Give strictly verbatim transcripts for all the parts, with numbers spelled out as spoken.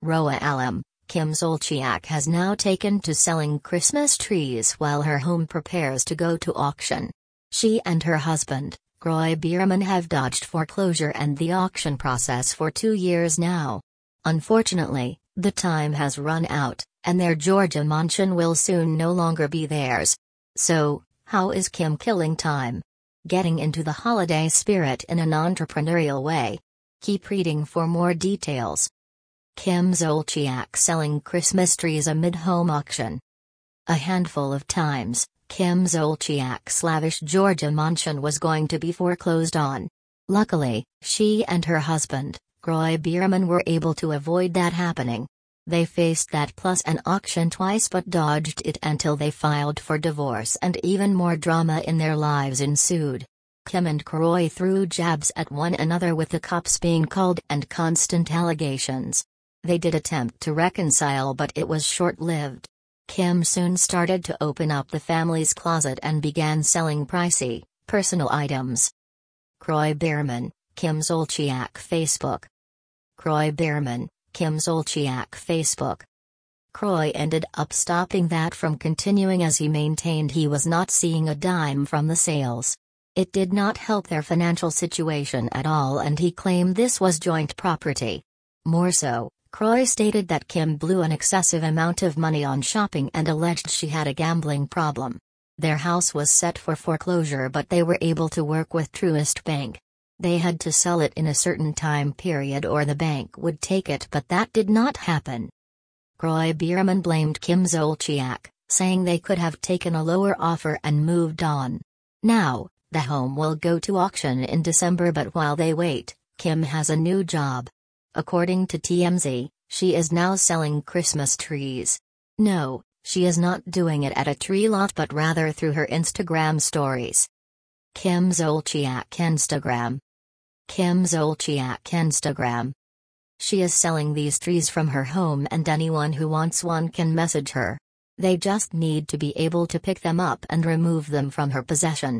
Roa Alam, Kim Zolciak has now taken to selling Christmas trees while her home prepares to go to auction. She and her husband, Kroy Bierman, have dodged foreclosure and the auction process for two years now. Unfortunately, the time has run out, and their Georgia mansion will soon no longer be theirs. So, how is Kim killing time? Getting into the holiday spirit in an entrepreneurial way? Keep reading for more details. Kim Zolciak selling Christmas trees amid home auction. A handful of times, Kim Zolciak's lavish Georgia mansion was going to be foreclosed on. Luckily, she and her husband, Kroy Bierman, were able to avoid that happening. They faced that plus an auction twice but dodged it until they filed for divorce, and even more drama in their lives ensued. Kim and Kroy threw jabs at one another, with the cops being called and constant allegations. They did attempt to reconcile, but it was short-lived. Kim soon started to open up the family's closet and began selling pricey, personal items. Kroy Bierman, Kim Zolciak Facebook. Kroy Bierman, Kim Zolciak Facebook. Kroy ended up stopping that from continuing as he maintained he was not seeing a dime from the sales. It did not help their financial situation at all, and he claimed this was joint property. More so, Kroy stated that Kim blew an excessive amount of money on shopping and alleged she had a gambling problem. Their house was set for foreclosure, but they were able to work with Truist Bank. They had to sell it in a certain time period or the bank would take it, but that did not happen. Kroy Bierman blamed Kim Zolciak, saying they could have taken a lower offer and moved on. Now, the home will go to auction in December, but while they wait, Kim has a new job. According to T M Z, she is now selling Christmas trees. No, she is not doing it at a tree lot but rather through her Instagram stories. Kim Zolciak Instagram. Kim Zolciak Instagram. She is selling these trees from her home, and anyone who wants one can message her. They just need to be able to pick them up and remove them from her possession.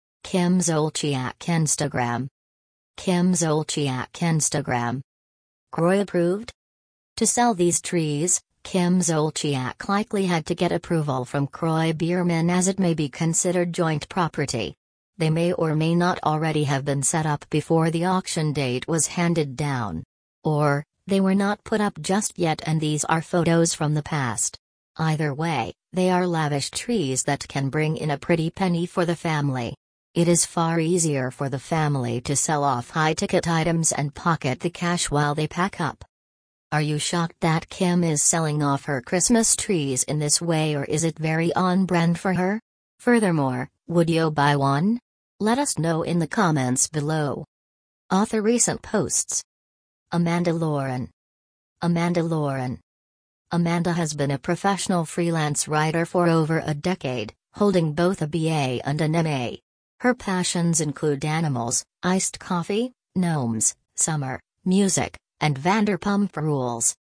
Kim Zolciak Instagram. Kim Zolciak Instagram. Kroy approved? To sell these trees, Kim Zolciak likely had to get approval from Kroy Bierman, as it may be considered joint property. They may or may not already have been set up before the auction date was handed down. Or, they were not put up just yet and these are photos from the past. Either way, they are lavish trees that can bring in a pretty penny for the family. It is far easier for the family to sell off high-ticket items and pocket the cash while they pack up. Are you shocked that Kim is selling off her Christmas trees in this way, or is it very on-brand for her? Furthermore, would you buy one? Let us know in the comments below. Author recent posts. Amanda Lauren. Amanda Lauren. Amanda has been a professional freelance writer for over a decade, holding both a B A and an M A. Her passions include animals, iced coffee, gnomes, summer, music, and Vanderpump Rules.